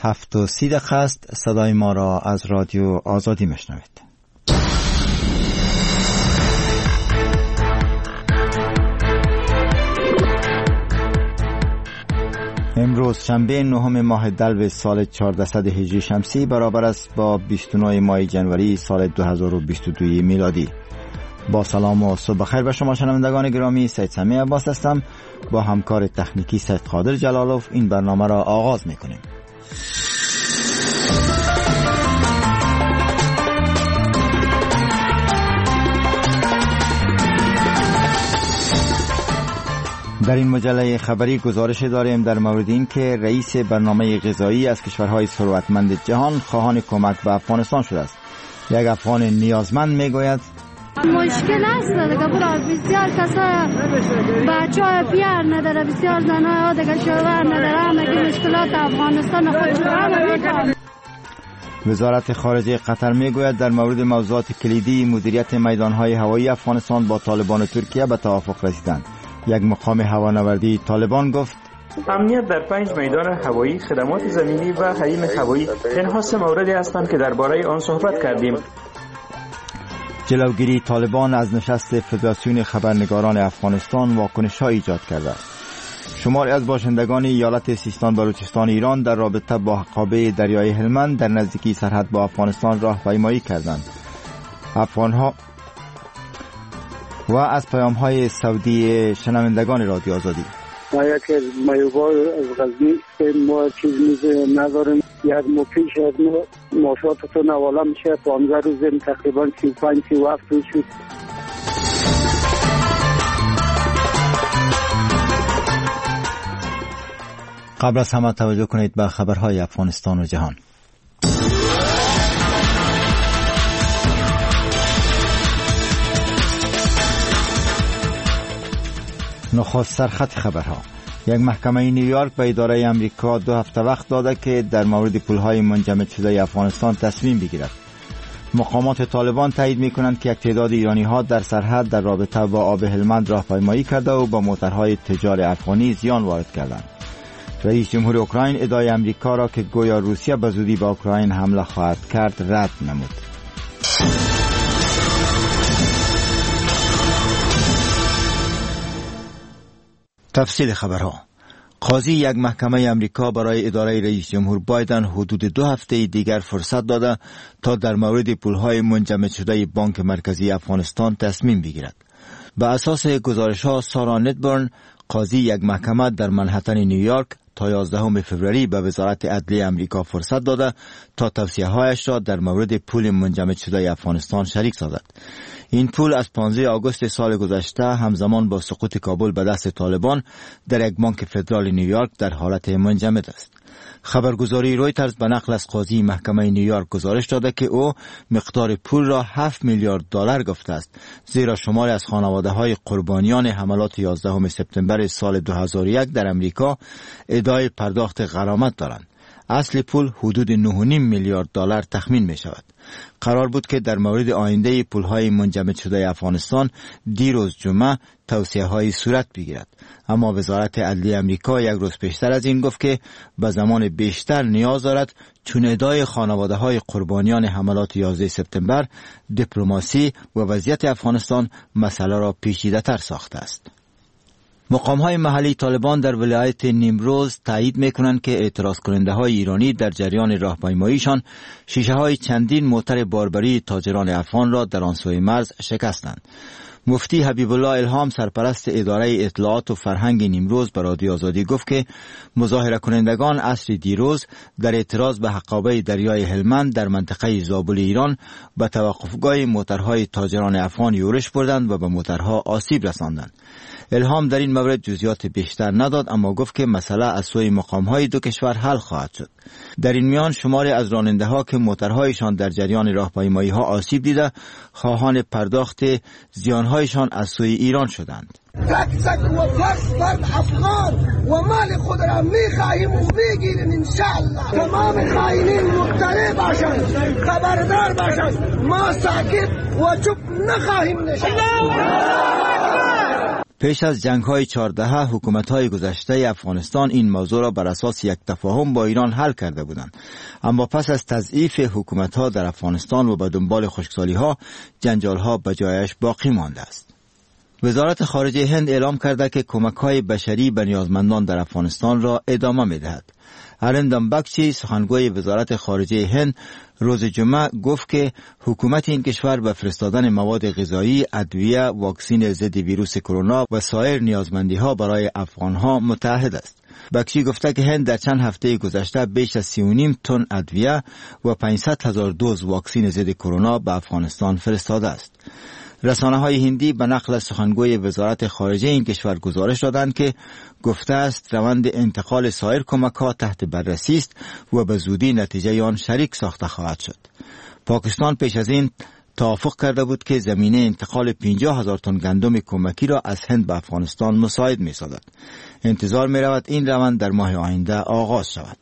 7:30 است. صدای ما را از رادیو آزادی میشنوید. امروز شنبه 9 ماه دلو سال 1400 هجری شمسی برابر است با 29 ماه جنوری سال 2022 میلادی. با سلام و صبح بخیر به شما شنوندگان گرامی، سید سمیع عباس هستم. با همکار تکنیکی سید قادر جلالوف این برنامه را آغاز میکنیم. در این مجله خبری گزارش داریم در مورد این که رئیس برنامه غذایی از کشورهای ثروتمند جهان خواهان کمک به افغانستان شده است. یک افغان نیازمند میگوید مشکل است دیگه، برای بسیار کسا بچه‌ها پیار نداره، بسیار زنها دیگه شوهر نداره، همه مشکلات افغانستان خودش همه. وزارت خارجه قطر میگوید در مورد موضوعات کلیدی مدیریت میدانهای هوایی افغانستان با طالبان و ترکیه به توافق رسیدند. یک مقام هوانوردی طالبان گفت امنیت در 5 میدان هوایی، خدمات زمینی و حریم هوایی اینها 3 موردی هستند که درباره آن صحبت کردیم. جلوگیری طالبان از نشست فدراسیون خبرنگاران افغانستان واکنش‌ها ایجاد کرده است. شماری از باشندگان ایالت سیستان بلوچستان ایران در رابطه با حقابه دریای هلمند در نزدیکی سرحد با افغانستان راهپیمایی کردند. افغانها و از پیام‌های سعودی شنوندگان رادیو آزادی. ما یک مایوبار از غزنی که ما چیز نداریم، یک مفیش از ماشاتتون حواله میشه 15 روز تقریبا 35-37 روز شد. قبل از همه توجه کنید به خبرهای افغانستان و جهان. نخست سرخط خبرها. یک محکمه نیویورک به اداره امریکا 2 هفته وقت داده که در مورد پولهای منجمد شده افغانستان تصمیم بگیرد. مقامات طالبان تایید می‌کنند که یک تعداد ایرانی‌ها در سرحد در رابطه با آب هلمند راهپیمایی کرده و با موترهای تجار افغانی زیان وارد کردند. رئیس جمهور اوکراین ادعای امریکا را که گویا روسیه به زودی به اوکراین حمله خواهد کرد رد نمود. تفصیل خبرها. قاضی یک محکمه امریکا برای اداره رئیس جمهور بایدن حدود 2 هفته دیگر فرصت داده تا در مورد پولهای منجمد شده بانک مرکزی افغانستان تصمیم بگیرد. به اساس گزارش‌ها سارا ندبرن، قاضی یک محکمه در منهتن نیویورک تا 11 فوریه به وزارت عدلیه امریکا فرصت داده تا توصیه‌هایش را در مورد پول منجمد شده افغانستان شریک سازد. این پول از 15 آگوست سال گذشته همزمان با سقوط کابل به دست طالبان در یک بانک فدرال نیویورک در حالت منجمد است. خبرگزاری رویترز به نقل از قاضی محکمه نیویورک گزارش داده که او مقدار پول را 7 میلیارد دلار گفته است، زیرا شماری از خانواده‌های قربانیان حملات 11 سپتامبر سال 2001 در امریکا ادعای پرداخت غرامت دارند. اصل پول حدود 9.5 میلیارد دلار تخمین می شود. قرار بود که در مورد آینده پولهای منجمد شده افغانستان دیروز جمعه توصیه‌هایی صورت بگیرد، اما وزارت عدلیه امریکا یک روز پیشتر از این گفت که به زمان بیشتر نیاز دارد، چون ادعای خانواده‌های قربانیان حملات 11 سپتامبر دیپلماسی و وضعیت افغانستان مسئله را پیچیده‌تر ساخته است. مقام‌های محلی طالبان در ولایت نیمروز تایید می‌کنند که اعتراض کننده‌های ایرانی در جریان راهپیماییشان شیشه‌های چندین موتر باربری تاجران افغان را در آن سوی مرز شکستند. مفتی حبیب الله الهام سرپرست اداره اطلاعات و فرهنگ نیمروز به رادیو آزادی گفت که مظاهره کنندگان عصر دیروز در اعتراض به حقابه دریای هلمند در منطقه زابل ایران به توقفگاه موترهای تاجران افغان یورش بردند و به موترها آسیب رساندند. الهام در این مورد جزئیات بیشتر نداد، اما گفت که مسئله از سوی مقام‌های دو کشور حل خواهد شد. در این میان شماری از راننده‌ها که موترهایشان در جریان راهپیمایی‌ها آسیب دیده خواهان پرداخت زیان‌هایشان از سوی ایران شدند. تک تک و فرد افغان و مال خود را می‌خواهیم و می‌گیریم انشاءالله. تمام خائنین مطلع باشند، خبردار باشند، ما ساکت و چوپ نخواهیم نشست. پیش از جنگ‌های 14 حکومت‌های گذشته افغانستان این موضوع را بر اساس یک تفاهم با ایران حل کرده بودند، اما پس از تضعیف حکومت‌ها در افغانستان و به دنبال خشکسالی‌ها جنجال‌ها به جایش باقی مانده است. وزارت خارجه هند اعلام کرده که کمک‌های بشری به نیازمندان در افغانستان را ادامه می‌دهد. ارندم بکچی سخنگوی وزارت خارجه هند روز جمعه گفت که حکومت این کشور به فرستادن مواد غذایی، ادویه، واکسن ضد ویروس کرونا و سایر نیازمندی‌ها برای افغان‌ها متعهد است. بکچی گفته که هند در چند هفته گذشته بیش از 3.5 تن ادویه و 500,000 دوز واکسن ضد کرونا به افغانستان فرستاده است. رسانه‌های هندی به نقل از سخنگوی وزارت خارجه این کشور گزارش دادند که گفته است روند انتقال سایر کمک‌ها تحت بررسی است و به زودی نتیجه آن شریک ساخته خواهد شد. پاکستان پیش از این توافق کرده بود که زمینه انتقال 50,000 تن گندم کمکی را از هند به افغانستان مساعد می‌سازد. انتظار می‌رود این روند در ماه آینده آغاز شود.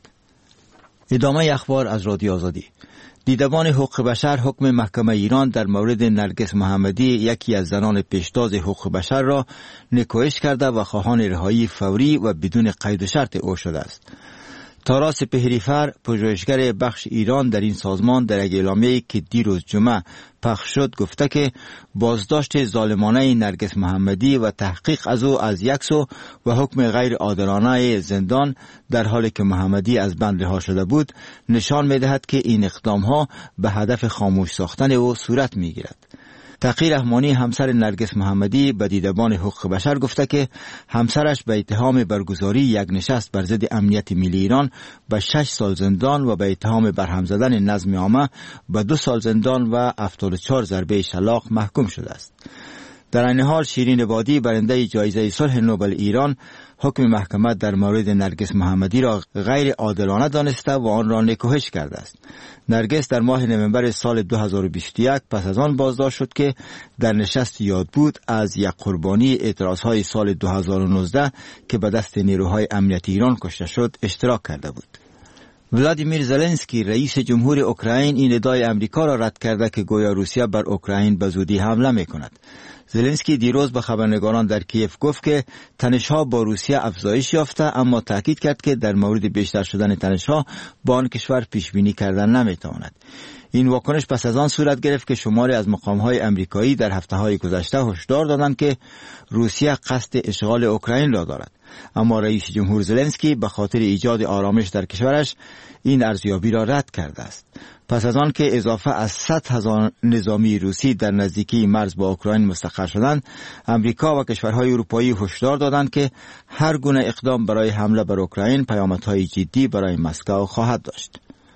ادامه اخبار از رادیو آزادی. دیدبان حقوق بشر حکم محکمه ایران در مورد نرگس محمدی، یکی از زنان پیشتاز حقوق بشر را نکوهش کرده و خواهان رهایی فوری و بدون قید و شرط او شده است. تاراس سپهری‌فر، پژوهشگر بخش ایران در این سازمان، در یک اعلامیه‌ای که دیروز جمعه پخش شد گفته که بازداشت ظالمانه نرگس محمدی و تحقیق از او از یک سو و حکم غیر عادلانه زندان در حالی که محمدی از بند رها شده بود نشان می‌دهد که این اقدام‌ها به هدف خاموش ساختن او صورت می‌گیرد. تقی رحمانی، همسر نرگس محمدی، به دیدبان حقوق بشر گفته که همسرش به اتهام برگزاری یک نشست بر ضد امنیت ملی ایران به 6 سال زندان و به اتهام برهم زدن نظم عامه به 2 سال زندان و 74 ضربه شلاق محکوم شده است. در این حال شیرین عبادی، برنده جایزه صلح نوبل ایران، حکم محکمه در مورد نرگس محمدی را غیر عادلانه دانسته و آن را نکوهش کرده است. نرگس در ماه نوامبر سال 2021 پس از آن بازداشت شد که در نشست یاد بود از یک قربانی اعتراضهای سال 2019 که به دست نیروهای امنیتی ایران کشته شد اشتراک کرده بود. ولادیمیر زلنسکی، رئیس جمهور اوکراین، این ادعای امریکا را رد کرده که گویا روسیه بر اوکراین به زودی حمله می‌کند. زلنسکی دیروز به خبرنگاران در کیف گفت که تنش‌ها با روسیه افزایش یافته، اما تاکید کرد که در مورد بیشتر شدن تنش‌ها با آن کشور پیش‌بینی کردن نمی‌تواند. این واکنش پس از آن صورت گرفت که شماری از مقام‌های آمریکایی در هفته‌های گذشته هشدار دادند که روسیه قصد اشغال اوکراین را دارد. اما رئیس جمهور زلنسکی به خاطر ایجاد آرامش در کشورش این ارزیابی را رد کرده است. پس از آن که اضافه از 100,000 نظامی روسی در نزدیکی مرز با اوکراین مستقر شدند، امریکا و کشورهای اروپایی هشدار دادند که هر گونه اقدام برای حمله بر اوکراین پیامدهای جدی برای مسکو خواهد داشت.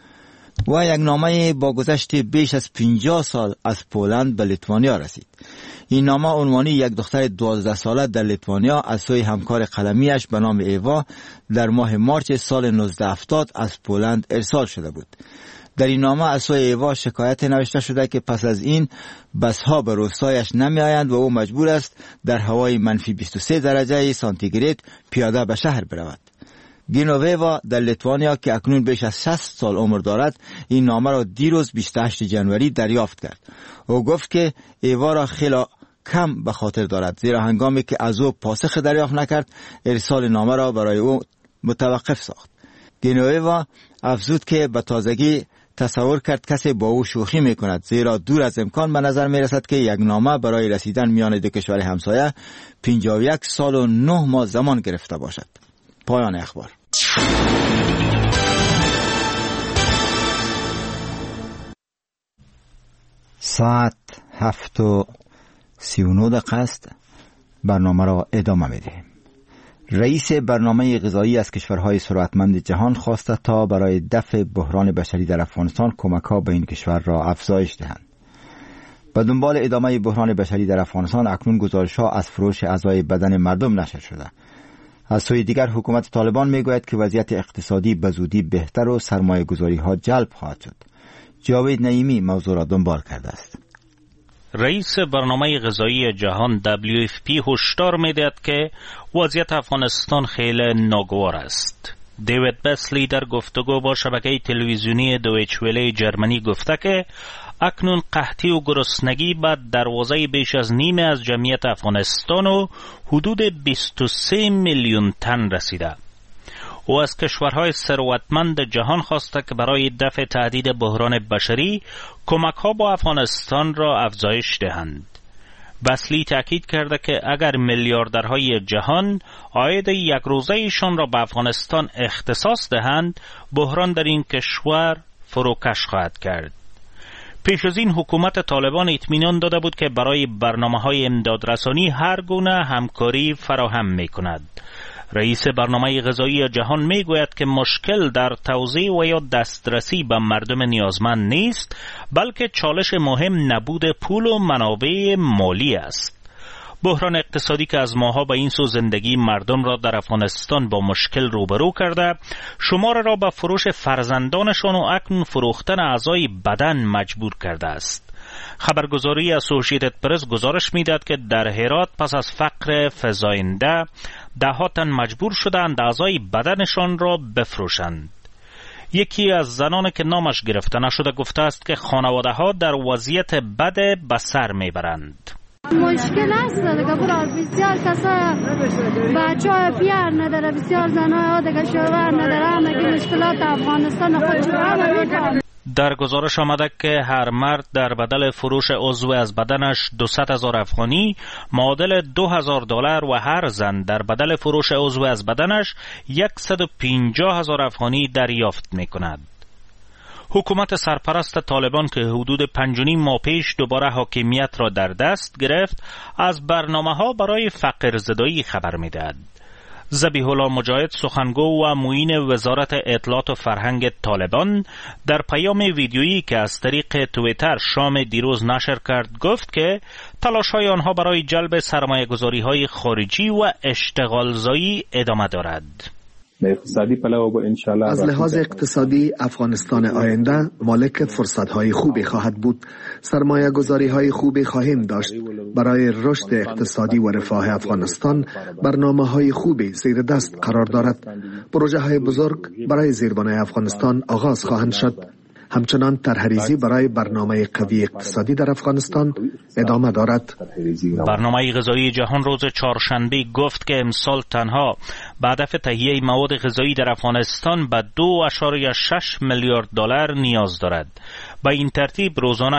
و یک نامه با گذشت بیش از 50 سال از پولند به لیتوانیا رسید. این نامه عنوانی یک دختر 12 ساله در لیتوانیا از سوی همکار قلمیش به نام ایوا در ماه مارچ سال 1970 از پولند ارسال شده بود. در این نامه از سوی ایوا شکایت نوشته شده که پس از این بسها به روستایش نمی آیند و او مجبور است در هوای منفی 23 درجه سانتیگراد پیاده به شهر برود. گینوویوا در لیتوانیا که اکنون بیش از 60 سال عمر دارد این نامه را دیروز 28 جنوری دریافت کرد. او گفت که ایوا را خیلی کم به خاطر دارد، زیرا هنگامی که از او پاسخ دریافت نکرد ارسال نامه را برای او متوقف ساخت. گینوویوا افزود که به تازگی تصور کرد کسی با او شوخی می کند، زیرا دور از امکان به نظر می رسد که یک نامه برای رسیدن میان دو کشور همسایه 51 سال و 9 ماه زمان گرفته باشد. پایان اخبار. ساعت 7:39 است. برنامه را ادامه می‌دهیم. رئیس برنامه غذایی از کشورهای ثروتمند جهان خواسته تا برای دفع بحران بشری در افغانستان کمک‌ها به این کشور را افزایش دهند. به دنبال ادامه بحران بشری در افغانستان اکنون گزارش‌ها از فروش اعضای بدن مردم نشر شده. از سوی دیگر حکومت طالبان میگوید که وضعیت اقتصادی به زودی بهتر و سرمایه‌گذاری‌ها جلب خواهد شد. جاوید نعیمی موضوع را دنبال کرده است. رئیس برنامه غذایی جهان WFP هشدار می‌دهد که وضعیت افغانستان خیلی ناگوار است. دیوید بسلی در گفتگو با شبکه تلویزیونی دویچ وله جرمنی گفته که اکنون قحطی و گرسنگی به دروازه بیش از نیمه از جمعیت افغانستان و حدود 23 میلیون تن رسیده. او از کشورهای ثروتمند جهان خواسته که برای دفع تهدید بحران بشری کمک‌ها با افغانستان را افزایش دهند. بسلی تأکید کرده که اگر میلیاردرهای جهان عاید یک روزه ایشان را به افغانستان اختصاص دهند، بحران در این کشور فروکش خواهد کرد. پیش از این حکومت طالبان اطمینان داده بود که برای برنامه‌های امدادرسانی هر گونه همکاری فراهم می‌کند. رئیس برنامه غذایی جهان میگوید که مشکل در توزیع و یا دسترسی به مردم نیازمند نیست، بلکه چالش مهم نبود پول و منابع مالی است. بحران اقتصادی که از ماها به این سو زندگی مردم را در افغانستان با مشکل روبرو کرده، شمار را به فروش فرزندانشان و اکنون فروختن اعضای بدن مجبور کرده است. خبرگزاری اسوسییتد پرس گزارش میداد که در هرات پس از فقر فزاینده ده‌ها تن مجبور شدند اعضای بدنشان را بفروشند. یکی از زنان که نامش گرفته نشده گفته است که خانواده‌ها در وضعیت بد به سر میبرند. مشکل است دیگه برای بسیار کسای بچه‌ها پیر نداره، بسیار زنای دیگه شوهر نداره، همه مشکلات افغانستان خودش رو میکنه. در گزارش آمده که هر مرد در بدل فروش عضو از بدنش 200,000 افغانی معادل $2,000 و هر زن در بدل فروش عضو از بدنش 150,000 افغانی دریافت می کند. حکومت سرپرست طالبان که حدود 5.5 ماه پیش دوباره حاکمیت را در دست گرفت، از برنامه‌ها برای فقر زدایی خبر می‌دهد. ذبیح الله مجاهد سخنگو و معین وزارت اطلاعات و فرهنگ طالبان در پیام ویدیویی که از طریق توییتر شام دیروز نشر کرد گفت که تلاش‌های آنها برای جلب سرمایه‌گذاری‌های خارجی و اشتغالزایی ادامه دارد. از لحاظ اقتصادی افغانستان آینده مالک فرصت‌های خوبی خواهد بود. سرمایه‌گذاری‌های خوبی خواهیم داشت. برای رشد اقتصادی و رفاه افغانستان برنامه‌های خوبی زیر دست قرار دارد. پروژه‌های بزرگ برای زیربنای افغانستان آغاز خواهند شد. همچنان طرح‌ریزی برای برنامه قوی اقتصادی در افغانستان ادامه دارد. برنامه غذایی جهان روز چهارشنبه گفت که امسال تنها به هدف تهیه مواد غذایی در افغانستان به $2.6 میلیارد نیاز دارد. به این ترتیب روزانه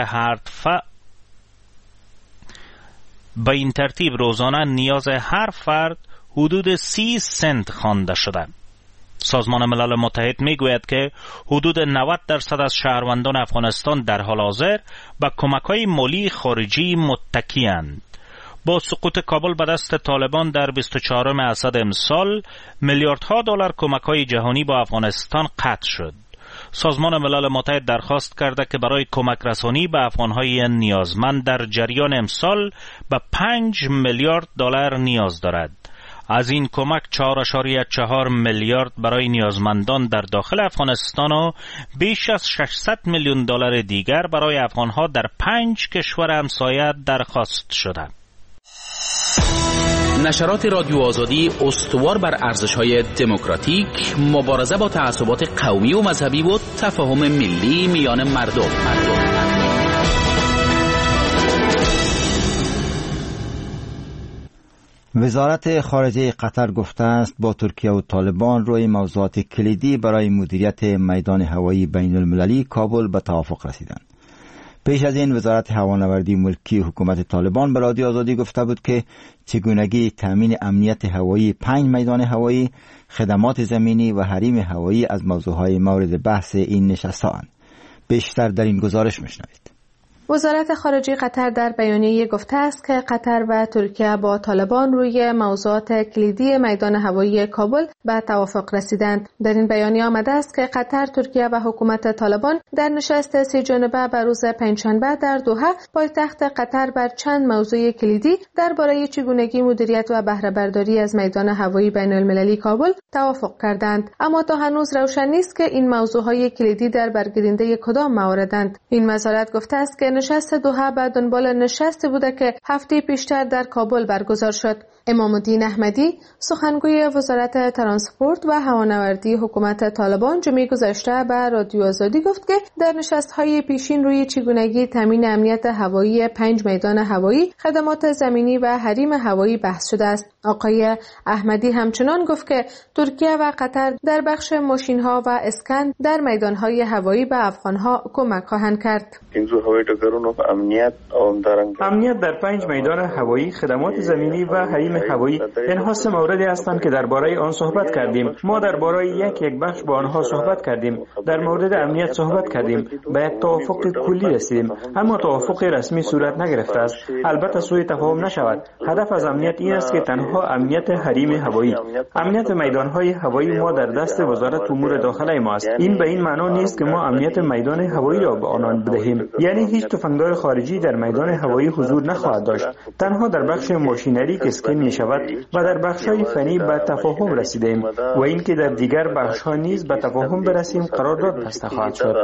نیاز هر فرد حدود 30 سنت خوانده شده. سازمان ملل متحد میگوید که حدود 90% از شهروندان افغانستان در حال حاضر به کمک‌های مالی خارجی متکی‌اند. با سقوط کابل به دست طالبان در 24 اسد امسال میلیاردها دلار کمک‌های جهانی با افغانستان قطع شد. سازمان ملل متحد درخواست کرده که برای کمک رسانی به افغان‌های نیازمند در جریان امسال به $5 میلیارد نیاز دارد. از این کمک 4.4 میلیارد برای نیازمندان در داخل افغانستان و بیش از $600 میلیون دیگر برای افغانها در 5 کشور همسایه درخواست شده. نشرات رادیو آزادی استوار بر ارزش‌های دموکراتیک، مبارزه با تعصبات قومی و مذهبی و تفاهم ملی میان مردم. وزارت خارجه قطر گفته است با ترکیه و طالبان روی موضوعات کلیدی برای مدیریت میدان هوایی بین المللی کابل به توافق رسیدند. پیش از این وزارت هوانوردی ملکی حکومت طالبان به رادیو آزادی گفته بود که چگونگی تامین امنیت هوایی 5 میدان هوایی، خدمات زمینی و حریم هوایی از موضوعهای مورد بحث این نشست‌هاند. بیشتر در این گزارش میشنوید. وزارت خارجه قطر در بیانیه گفته است که قطر و ترکیه با طالبان روی موضوعات کلیدی میدان هوایی کابل به توافق رسیدند. در این بیانیه آمده است که قطر، ترکیه و حکومت طالبان در نشست 3 جانبه بر روز پنجشنبه در دوحه پایتخت قطر بر چند موضوع کلیدی درباره چگونگی مدیریت و بهره برداری از میدان هوایی بین المللی کابل توافق کردند. اما تا هنوز روشن نیست که این موضوعهای کلیدی در برگیرنده کدام مواردند. این وزارت گفته است که نشست دوحه به دنبال نشستی بوده که هفته پیشتر در کابل برگزار شد. امام الدین احمدی سخنگوی وزارت ترانسپورت و هوانوردی حکومت طالبان جمعه گذشته به رادیو آزادی گفت که در نشست‌های پیشین روی چگونگی تامین امنیت هوایی 5 میدان هوایی، خدمات زمینی و حریم هوایی بحث شده است. آقای احمدی همچنان گفت که ترکیه و قطر در بخش ماشین‌ها و اسکن در میدان‌های هوایی به افغان‌ها کمک خواهند کرد. امنیت در 5 میدان هوایی، خدمات زمینی و حریم هوایی اینها 3 موردی هستند که درباره آن صحبت کردیم. ما درباره یک بخش با آنها صحبت کردیم. در مورد امنیت صحبت کردیم. به یک توافق کلی رسیدیم. اما توافق رسمی صورت نگرفته است. البته سوء تفاهم نشود. هدف از امنیت این است که تنها امنیت حریم هوایی، امنیت میدان‌های هوایی ما در دست وزارت امور داخله ما است. این به این معنا نیست که ما امنیت میدان هوایی را به آنان بدهیم. یعنی هیچ تفنگدار خارجی در میدان هوایی حضور نخواهد داشت. تنها در بخش ماشینری که اسکن می شود و در بخش‌های فنی به تفاهم رسیدیم و اینکه در دیگر بخش‌ها نیز به تفاهم برسیم قرارداد بسته خواهد شد.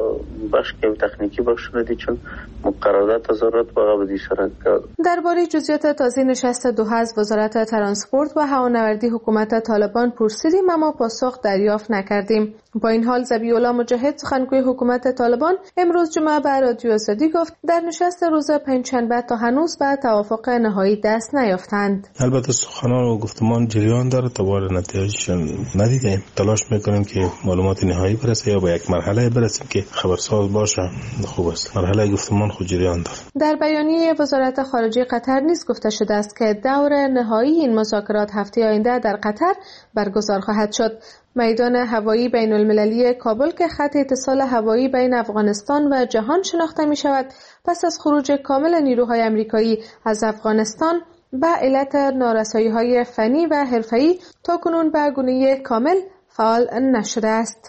درباره جزئیات تازه نشست دوحه از وزارت ترانسپورت و هوانوردی حکومت طالبان پرسیدیم اما پاسخ دریافت نکردیم. با این حال ذبیح‌الله مجاهد سخنگوی حکومت طالبان امروز جمعه به رادیو آزادی گفت در نشست روز پنجشنبه تا هنوز به توافق نهایی دست نیافتند. البته سخنان و گفتمان جریان داره، تا بار نتیجه‌اش ندیدیم. تلاش میکنیم که معلومات نهایی برسه یا به یک مرحله برسیم که خبرساز باشه. خوب است. مرحله گفتمان خود جریان داره. در بیانیه وزارت خارجه قطر نیز گفته شده است که دور نهایی این مذاکرات هفته آینده در قطر برگزار خواهد شد. میدان هوایی بین المللی کابل که خط اتصال هوایی بین افغانستان و جهان شناخته می شود، پس از خروج کامل نیروهای آمریکایی از افغانستان به علت نارسایی‌های فنی و حرفه‌ای تاکنون به گونه کامل فعال نشده است.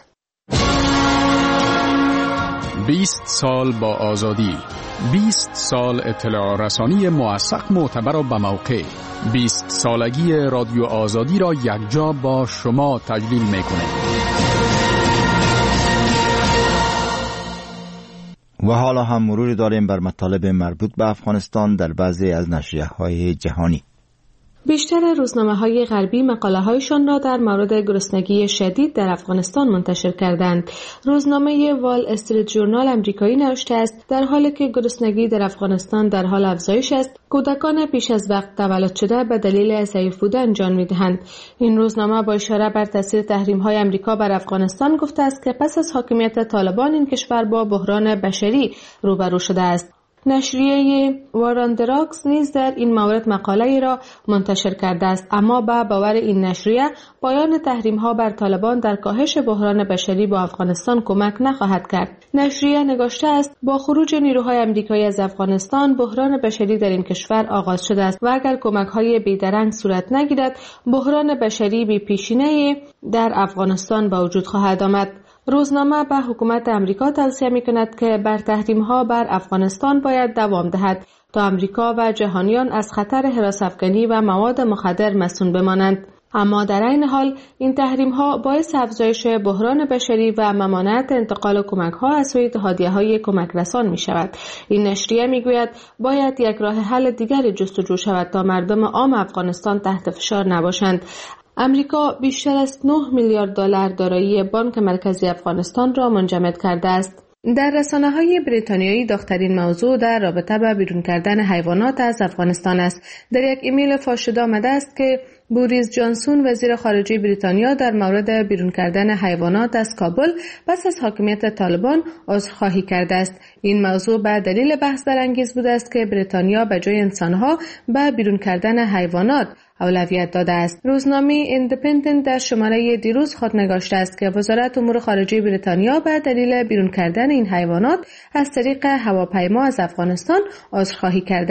20 سال با آزادی، 20 سال اطلاع رسانی موثق، معتبر و بموقع. 20 سالگی رادیو آزادی را یکجا با شما تجلیل میکنه. و حالا هم مروری داریم بر مطالب مربوط به افغانستان در بعضی از نشریه‌های جهانی. بیشتر روزنامه‌های غربی مقاله‌هایشان را در مورد گرسنگی شدید در افغانستان منتشر کردند. روزنامه وال استریت ژورنال آمریکایی نوشته است در حالی که گرسنگی در افغانستان در حال افزایش است، کودکان پیش از وقت تولد شده به دلیل ضعیف بودن جان می‌دهند. این روزنامه با اشاره بر تاثیر تحریم‌های آمریکا بر افغانستان گفته است که پس از حاکمیت طالبان این کشور با بحران بشری روبرو شده است. نشریه واراندراکس نیز در این مورد مقاله‌ای را منتشر کرده است، اما با باور این نشریه پایان تحریم‌ها بر طالبان در کاهش بحران بشری با افغانستان کمک نخواهد کرد. نشریه نگاشته است با خروج نیروهای آمریکایی از افغانستان بحران بشری در این کشور آغاز شده است و اگر کمک‌های بی‌درنگ صورت نگیرد بحران بشری بی‌پیشینه‌ای در افغانستان به وجود خواهد آمد. روزنامه به حکومت آمریکا توصیه می‌کند که بر تحریم‌ها بر افغانستان باید دوام دهد تا آمریکا و جهانیان از خطر هراس‌افکنی و مواد مخدر مصون بمانند. اما در این حال این تحریم‌ها باعث افزایش بحران بشری و ممانعت انتقال کمک‌ها از سوی اتحادیه‌های کمک رسان می‌شود. این نشریه می‌گوید باید یک راه حل دیگری جستجو شود تا مردم عام افغانستان تحت فشار نباشند. امریکا بیشتر از 9 میلیارد دلار دارایی بانک مرکزی افغانستان را منجمد کرده است. در رسانه‌های بریتانیایی داغ‌ترین موضوع در رابطه با بیرون کردن حیوانات از افغانستان است. در یک ایمیل فاش شده آمده است که بوریس جانسون وزیر خارجه بریتانیا در مورد بیرون کردن حیوانات از کابل پس از حاکمیت طالبان عذرخواهی کرده است. این موضوع به دلیل بحث برانگیز بوده است که بریتانیا به جای انسان‌ها به بیرون کردن حیوانات اولویت داده است. روزنامه ایندیپندنت در شماره دیروز خود نگاشته است که وزارت امور خارجه بریتانیا به دلیل بیرون کردن این حیوانات از طریق هواپیما از افغانستان عذرخواهی کرده است.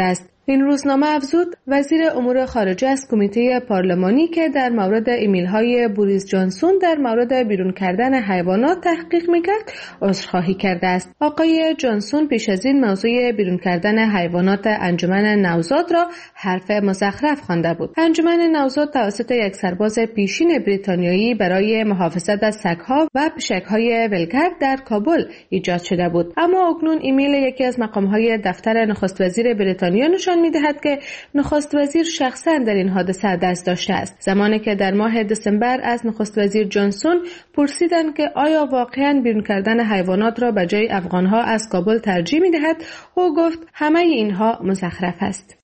این روزنامه افزود وزیر امور خارجه از کمیته پارلمانی که در مورد ایمیل‌های بوریس جانسون در مورد بیرون کردن حیوانات تحقیق می‌کرد عذرخواهی کرده است. آقای جانسون پیش از این موضوع بیرون کردن حیوانات انجمن نوزاد را حرف مزخرف خوانده بود. انجمن نوزاد توسط یک سرباز پیشین بریتانیایی برای محافظت از سگ‌ها و پشک‌های ولگرد در کابل ایجاد شده بود. اما اکنون ایمیل یکی از مقام‌های دفتر نخست وزیر بریتانیا نشان می‌دهد که نخست وزیر شخصاً در این حادثه دست داشته است. زمانی که در ماه دسامبر از نخست وزیر جانسون پرسیدند که آیا واقعاً بیرون کردن حیوانات را به جای افغان‌ها از کابل ترجیح می‌دهد، او گفت همه اینها مزخرف است.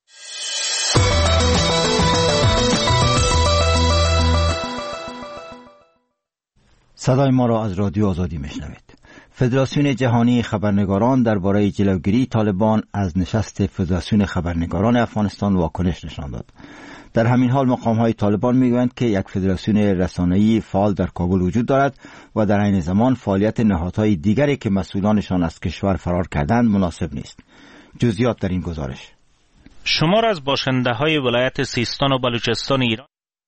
صدای ما را از رادیو آزادی میشنوید. فدراسیون جهانی خبرنگاران درباره جلوگیری طالبان از نشست فدراسیون خبرنگاران افغانستان واکنش نشان داد. در همین حال مقام‌های طالبان میگویند که یک فدراسیون رسانه‌ای فعال در کابل وجود دارد و در عین زمان فعالیت نهادهای دیگری که مسئولانشان از کشور فرار کردند مناسب نیست. جزئیات در این گزارش. شمار از باشنده‌های ولایت سیستان و بلوچستان ایران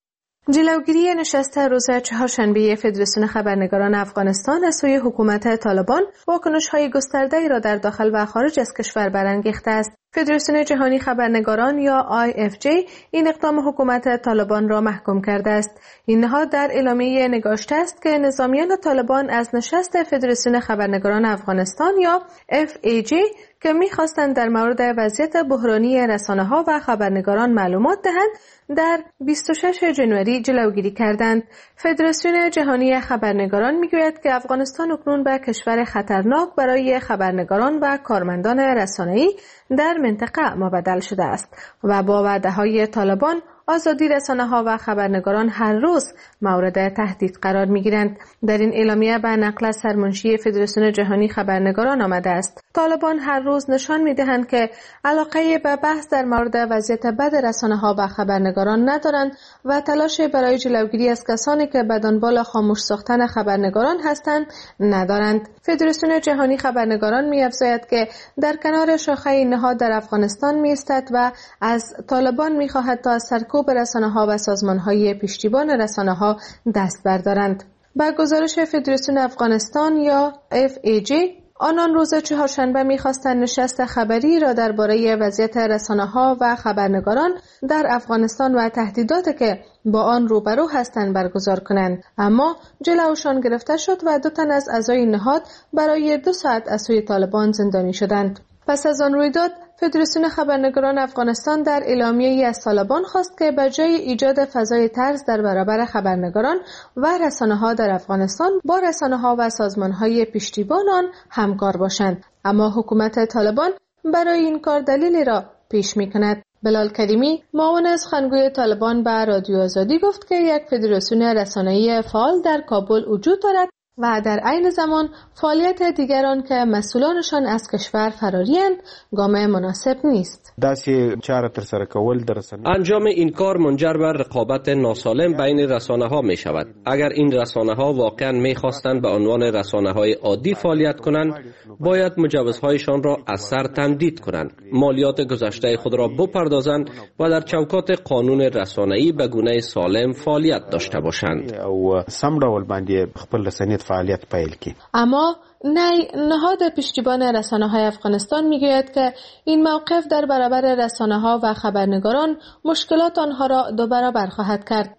جلوگیری نشست روز چهارشنبه فدراسیون خبرنگاران افغانستان از سوی حکومت طالبان واکنش‌های گسترده‌ای را در داخل و خارج از کشور برانگیخته است. فدراسیون جهانی خبرنگاران یا IFJ این اقدام حکومت طالبان را محکوم کرده است. این نهاد در اعلامیه نگاشته است که نظامیان طالبان از نشست فدراسیون خبرنگاران افغانستان یا FAJ که می‌خواستند در مورد وضعیت بحرانی رسانه‌ها و خبرنگاران معلومات دهند در 26 ژانویه جلوگیری کردند. فدراسیون جهانی خبرنگاران میگوید که افغانستان اکنون به کشور خطرناک برای خبرنگاران و کارمندان رسانه‌ای در منطقه مبدل شده است و با وعده‌های طالبان آزادی رسانه‌ها و خبرنگاران هر روز مورد تهدید قرار می‌گیرند. در این اعلامیه به نقل از سرمنشی فدراسیون جهانی خبرنگاران آمده است. طالبان هر روز نشان می‌دهند که علاقه به بحث در مورد وضعیت بد رسانه‌ها و خبرنگاران ندارند و تلاش برای جلوگیری از کسانی که به دنبال خاموش ساختن خبرنگاران هستند ندارند. فدراسیون جهانی خبرنگاران می‌افزاید که در کنار شاخه این نهاد در افغانستان می‌ایستد و از طالبان می‌خواهد تا سرکوب رسانه‌ها و سازمان‌های پشتیبان رسانه‌ها دست بردارند. با گزارش فدراسیون افغانستان یا FAJ آنان روز چهارشنبه می‌خواستند نشست خبری را درباره وضعیت رسانه‌ها و خبرنگاران در افغانستان و تهدیداتی که با آن روبرو هستند برگزار کنند، اما جلوشان گرفته شد و 2 تن از اعضای نهاد برای 2 ساعت از سوی طالبان زندانی شدند. پس از آن رویداد فدراسیون خبرنگاران افغانستان در اعلامیه‌ای از طالبان خواست که به جای ایجاد فضای ترس در برابر خبرنگاران و رسانه‌ها در افغانستان با رسانه‌ها و سازمان‌های پشتیبان آن همکار باشند، اما حکومت طالبان برای این کار دلیلی را پیش می‌کند. بلال کریمی معاون سخنگوی طالبان به رادیو آزادی گفت که یک فدراسیون رسانه‌ای فعال در کابل وجود دارد و در عین زمان فعالیت دیگران که مسئولانشان از کشور فراری‌اند گام مناسب نیست. انجام این کار منجر به رقابت ناسالم بین رسانه‌ها می شود. اگر این رسانه‌ها واقعاً می خواستند به عنوان رسانه‌های عادی فعالیت کنند، باید مجوزهایشان را از سر تمدید کنند، مالیات گذشته خود را بپردازند و در چوکات قانون رسانه‌ای به گونه سالم فعالیت داشته باشند. اما نهاد پشتیبان رسانه‌های افغانستان میگوید که این موقف در برابر رسانه‌ها و خبرنگاران مشکلات آنها را 2 برابر خواهد کرد.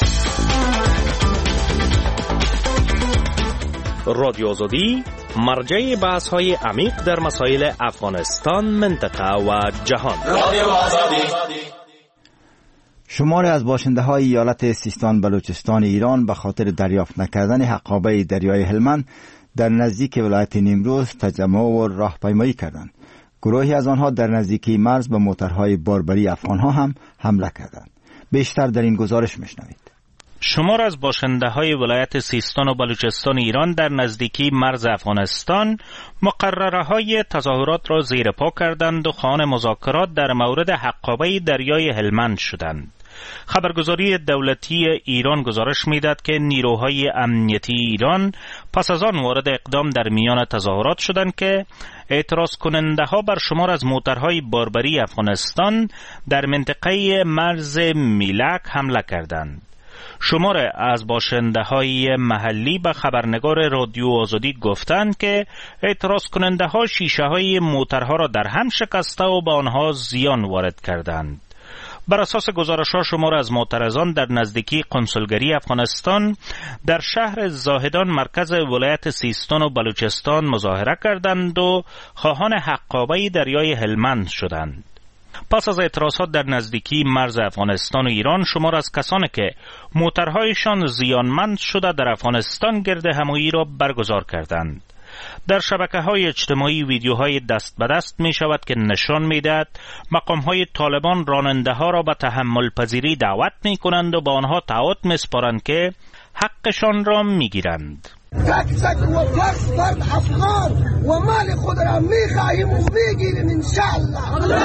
رادیو آزادی مرجع بحث‌های عمیق در مسائل افغانستان، منطقه و جهان. رادیو آزادی. شماری از باشنده‌های ایالت سیستان بلوچستان ایران به خاطر دریافت نکردن حقابه دریای هلمند در نزدیک ولایت نیمروز تجمع و راهپیمایی کردند. گروهی از آنها در نزدیکی مرز به موترهای باربری افغانها هم حمله کردند. بیشتر در این گزارش میشنوید. شمار از باشنده‌های ولایت سیستان و بلوچستان ایران در نزدیکی مرز افغانستان مقرره‌های تظاهرات را زیر پا کردند و خواهان مذاکرات در مورد حقابه دریای هلمند شدند. خبرگزاری دولتی ایران گزارش می‌دهد که نیروهای امنیتی ایران پس از آن وارد اقدام در میان تظاهرات شدند که اعتراض کننده ها بر شمار از موترهای باربری افغانستان در منطقه مرز میلک حمله کردند. شمار از باشنده های محلی به خبرنگار رادیو آزادی گفتند که اعتراض کننده ها شیشه های موترها را در هم شکسته و به آنها زیان وارد کردند. بر اساس گزارش ها شمار از معترضان در نزدیکی قنسولگری افغانستان در شهر زاهدان مرکز ولایت سیستان و بلوچستان مظاهره کردند و خواهان حقابه دریای هلمند شدند. پس از اعتراضات در نزدیکی مرز افغانستان و ایران، شمار از کسانی که موترهایشان زیانمند شده در افغانستان گرد همایی را برگزار کردند. در شبکه‌های اجتماعی ویدیوهای دست به دست می شود که نشان می دهد مقام‌های طالبان راننده ها را به تحمل پذیری دعوت می کنند و با آنها تعهد می سپارند که حقشان را می گیرند. تک تک و فرد افغان و مال خود را می خواهیم و می گیریم انشاءالله.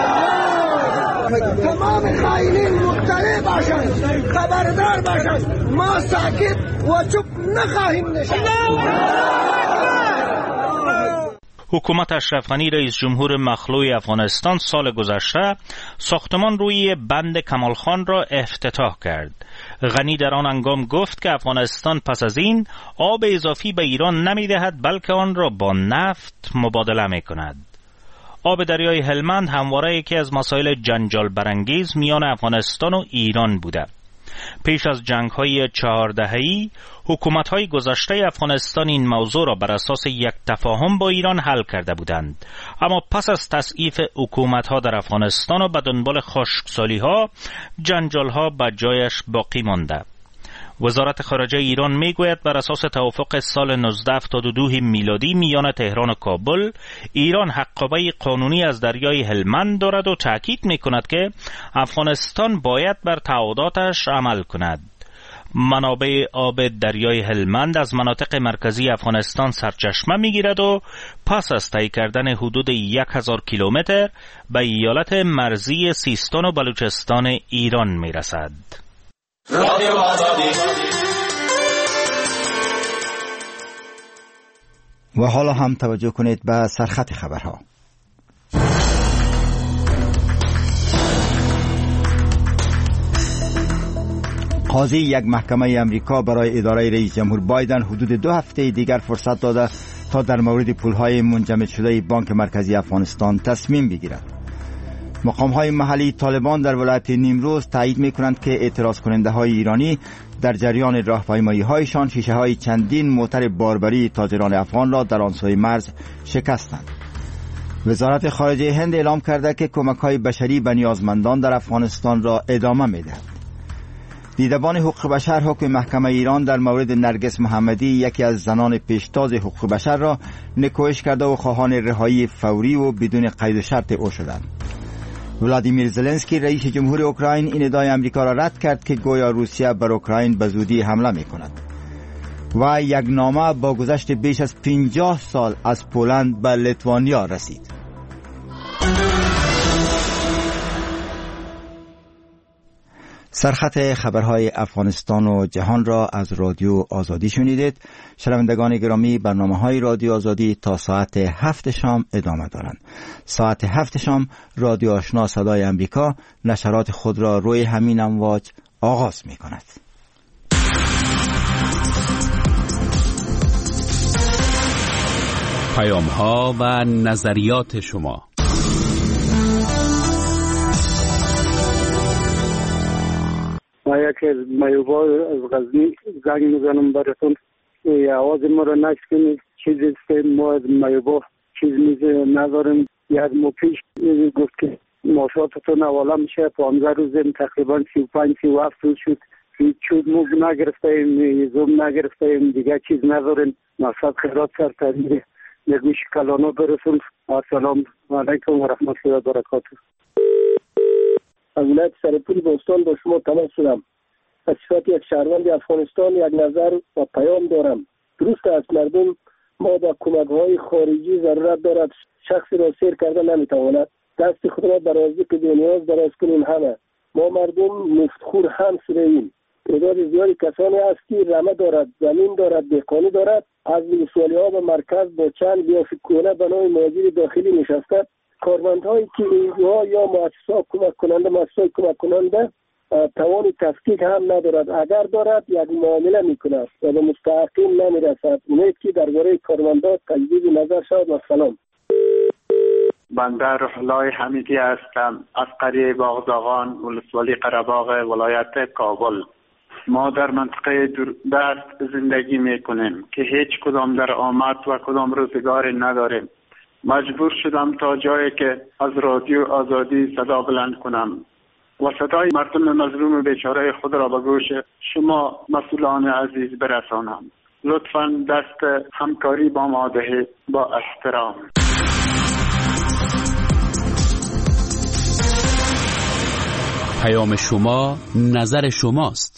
تمام خائنین مطلع باشند، خبردار باشند، ما ساکت و چوپ نخواهیم نشست. حکومت اشرف غنی رئیس جمهور مخلوع افغانستان سال گذشته ساختمان روی بند کمال خان را افتتاح کرد. غنی در آن هنگام گفت که افغانستان پس از این آب اضافی به ایران نمی دهد بلکه آن را با نفت مبادله می کند. آب دریای هلمند همواره یکی از مسائل جنجال برانگیز میان افغانستان و ایران بوده. پیش از جنگ‌های 4 دهه‌ای حکومت‌های گذشته افغانستان این موضوع را بر اساس یک تفاهم با ایران حل کرده بودند، اما پس از تضعیف حکومت‌ها در افغانستان و به دنبال خشکسالی‌ها جنجال‌ها به جایش باقی مانده. وزارت خارجه ایران میگوید بر اساس توافق سال 1972 میلادی میان تهران و کابل، ایران حقابه قانونی از دریای هلمند دارد و تاکید میکند که افغانستان باید بر تعهداتش عمل کند. منابع آب دریای هلمند از مناطق مرکزی افغانستان سرچشمه میگیرد و پس از طی کردن حدود 1000 کیلومتر به ایالت مرزی سیستان و بلوچستان ایران میرسد. رادیو آزادی. و حالا هم توجه کنید به سرخط خبرها. قاضی یک محکمه امریکا برای اداره رئیس جمهور بایدن حدود 2 هفته دیگر فرصت داده تا در مورد پولهای منجمد شده بانک مرکزی افغانستان تصمیم بگیرد. مقام‌های محلی طالبان در ولایت نیمروز تایید می‌کنند که اعتراض کننده های ایرانی در جریان راهپیمایی‌هایشان شیشه‌های چندین موتر باربری تاجران افغان را در آن سوی مرز شکستند. وزارت خارجه هند اعلام کرده که کمک‌های بشری به نیازمندان در افغانستان را ادامه می‌دهد. دیدبان حقوق بشر حکم محکمه ایران در مورد نرگس محمدی، یکی از زنان پیشتاز حقوق بشر، را نکوهش کرده و خواهان رهایی فوری و بدون قید و شرط او شدند. ولادیمیر زلنسکی رئیس جمهور اوکراین این ادعای امریکا را رد کرد که گویا روسیه بر اوکراین به زودی حمله می کند. و یک نامه با گذشت بیش از 50 سال از پولند به لیتوانیا رسید. سرخط خبرهای افغانستان و جهان را از رادیو آزادی شنیدید. شنوندگان گرامی، برنامه‌های رادیو آزادی تا ساعت 7 شام ادامه دارند. ساعت 7 شام رادیو آشنا صدای امریکا نشرات خود را روی همین امواج آغاز می‌کند. پیام‌ها و نظریات شما. ما یکی از میوبا از غزنی زنگ میزنم براتون، آواز ما رو نشکنید. چیزی است ما از میوبا چیز نداریم. یک ماه پیش گفت که ماشاتتون حواله میشه، 15 روز تقریبا 35-37 روز شد، هیچ چود موگ نگرفتیم، زوم نگرفتیم، دیگه چیز نداریم. مقصد خیرات سرتری نگوش کلانا برسون. السلام علیکم و رحمت الله و برکاته. از ولایت سرپول بوستان با شما تماس شدم. از صفت یک شهروند افغانستان یک نظر و پیام دارم. درست است مردم ما با کمک‌های خارجی ضرورت دارد. شخصی را سیر کرده نمیتواند. دست خود را برازی که نیاز دراز کنیم همه. ما مردم مفتخور هم شدیم. تعداد زیادی کسانی است که رمه دارد، زمین دارد، دهقانی دارد، از ولسوالی ها به مرکز با چند بیافکونه بنای مهاجر داخلی نشسته. کارمندهایی که اینجا یا مؤسسات کمک کننده توان تفکیک هم ندارد. اگر دارد یک معامله میکند و به مستحقین نمیرسد. امید که درباره کارمندان تجدید نظر شود. و سلام. بنده روح‌الله حمیدی هستم از قریه باغداغان، ولسوالی قره‌باغ، ولایت کابل. ما در منطقه دوردست زندگی میکنیم که هیچ کدام در آمد و کدام روزگاری نداریم. مجبور شدم تا جایی که از رادیو آزادی صدا بلند کنم و صدای مردم مظلوم بیچاره خود را به گوش شما مسئولان عزیز برسانم. لطفاً دست همکاری با ما دهید. با احترام. پیام شما نظر شماست.